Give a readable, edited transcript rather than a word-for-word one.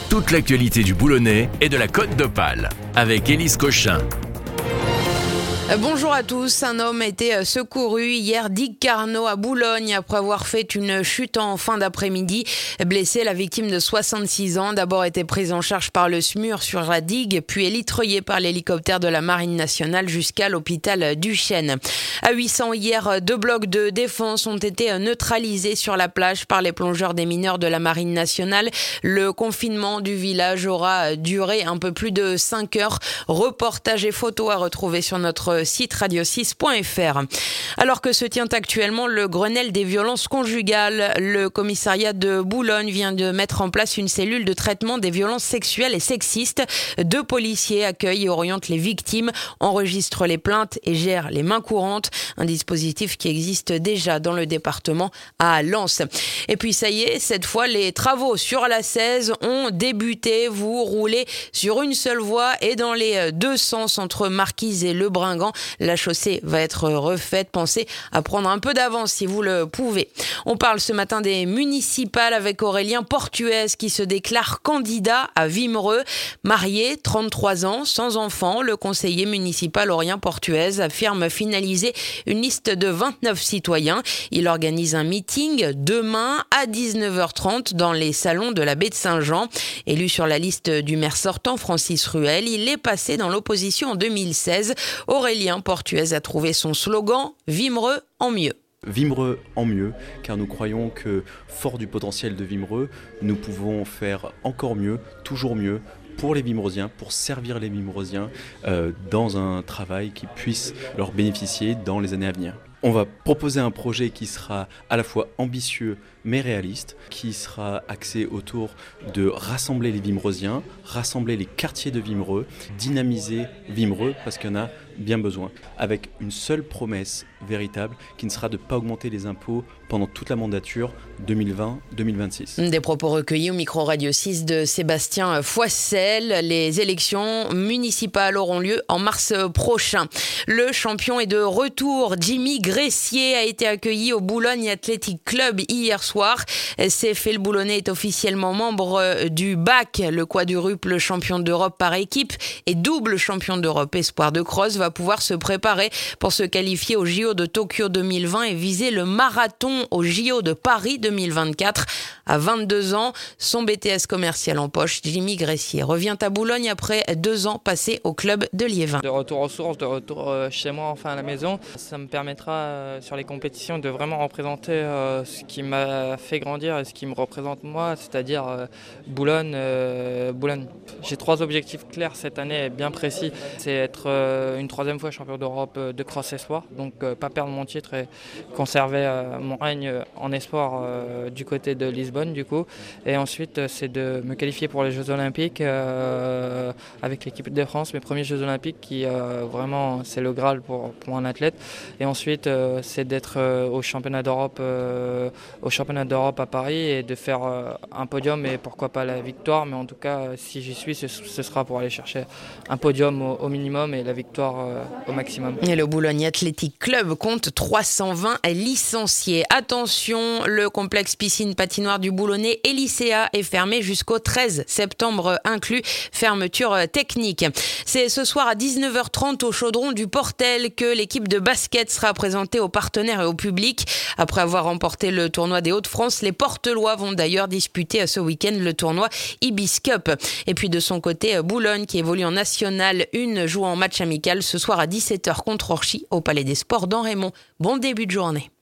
Toute l'actualité du Boulonnais et de la Côte d'Opale avec Élise Cochin. Bonjour à tous. Un homme a été secouru hier digue Carnot à Boulogne après avoir fait une chute en fin d'après-midi. Blessée, la victime de 66 ans, d'abord été prise en charge par le SMUR sur la digue, puis élitreillée par l'hélicoptère de la Marine nationale jusqu'à l'hôpital du Chêne. À 800 hier, 2 blocs de défense ont été neutralisés sur la plage par les plongeurs des mineurs de la Marine nationale. Le confinement du village aura duré un peu plus de 5 heures. Reportage et photos à retrouver sur notre site radio6.fr. Alors que se tient actuellement le Grenelle des violences conjugales, le commissariat de Boulogne vient de mettre en place une cellule de traitement des violences sexuelles et sexistes. 2 policiers accueillent et orientent les victimes, enregistrent les plaintes et gèrent les mains courantes. Un dispositif qui existe déjà dans le département à Lens. Et puis ça y est, cette fois les travaux sur la 16 ont débuté. Vous roulez sur une seule voie et dans les 2 sens entre Marquise et Le Bringant. La chaussée va être refaite. Pensez à prendre un peu d'avance si vous le pouvez. On parle ce matin des municipales avec Aurélien Portuez qui se déclare candidat à Wimereux. Marié, 33 ans, sans enfant, le conseiller municipal Aurélien Portuez affirme finaliser une liste de 29 citoyens. Il organise un meeting demain à 19h30 dans les salons de la baie de Saint-Jean. Élu sur la liste du maire sortant Francis Ruel, il est passé dans l'opposition en 2016. Aurélien Portuez a trouvé son slogan « Wimereux en mieux ». Wimereux en mieux, car nous croyons que, fort du potentiel de Wimereux, nous pouvons faire encore mieux, toujours mieux, pour les Wimereusiens, pour servir les Wimereusiens dans un travail qui puisse leur bénéficier dans les années à venir. On va proposer un projet qui sera à la fois ambitieux mais réaliste, qui sera axé autour de rassembler les Wimereusiens, rassembler les quartiers de Wimereux, dynamiser Wimereux parce qu'il y en a bien besoin, avec une seule promesse véritable qui ne sera de ne pas augmenter les impôts pendant toute la mandature 2020-2026. Des propos recueillis au micro Radio 6 de Sébastien Foissel. Les élections municipales auront lieu en mars prochain. Le champion est de retour. Jimmy Gressier a été accueilli au Boulogne Athletic Club hier soir. CFL Boulonnais est officiellement membre du BAC, le quadruple champion d'Europe par équipe et double champion d'Europe espoir de cross, va pouvoir se préparer pour se qualifier aux JO de Tokyo 2020 et viser le marathon aux JO de Paris 2024. À 22 ans, son BTS commercial en poche, Jimmy Gressier revient à Boulogne après 2 ans passés au club de Liévin. De retour aux sources, de retour chez moi, enfin à la maison, ça me permettra sur les compétitions de vraiment représenter ce qui m'a fait grandir et ce qui me représente moi, c'est-à-dire Boulogne. J'ai 3 objectifs clairs cette année, bien précis. C'est être une 3e fois champion d'Europe de cross espoir, donc pas perdre mon titre et conserver mon règne en espoir du côté de Lisbonne du coup. Et ensuite c'est de me qualifier pour les Jeux Olympiques avec l'équipe de France, mes premiers Jeux Olympiques qui vraiment c'est le Graal pour un athlète. Et ensuite c'est d'être au championnat d'Europe à Paris et de faire un podium et pourquoi pas la victoire, mais en tout cas si j'y suis ce sera pour aller chercher un podium au minimum et la victoire au maximum. Et le Boulogne Athletic Club compte 320 licenciés. Attention, le complexe piscine patinoire du Boulonnais et lycéa est fermé jusqu'au 13 septembre inclus. Fermeture technique. C'est ce soir à 19h30 au chaudron du Portel que l'équipe de basket sera présentée aux partenaires et au public. Après avoir remporté le tournoi des Hauts-de-France, les Portelois vont d'ailleurs disputer ce week-end le tournoi Ibis Cup. Et puis de son côté, Boulogne qui évolue en National 1 joue en match amical ce soir à 17h contre Orchy au Palais des Sports d'En Raymond. Bon début de journée.